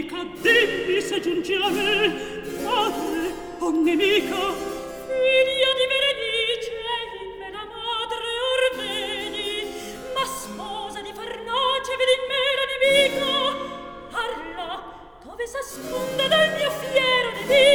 nemica, dimmi se giungi a me, madre o nemica. Figlia di Berenice, in me la madre or vedi, ma sposa di Farnace, vedi in me la nemica. Parla, dove s'asconde dal mio fiero nemico?